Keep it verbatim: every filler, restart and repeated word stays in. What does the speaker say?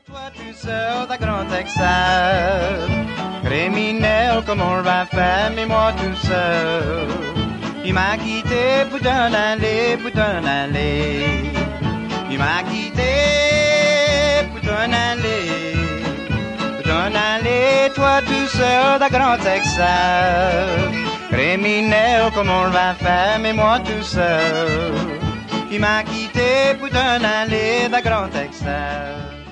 Toi tout seul, d'un grand Texas, criminel comme on va faire, mais moi tout seul. Il m'a quitté pour d'un aller, pour d'un aller. Il m'a quitté pour d'un aller, pour d'un aller. Toi tout seul, d'un grand Texas, criminel comme on va faire, mais moi tout seul. Il m'a quitté pour d'un aller, d'un grand Texas.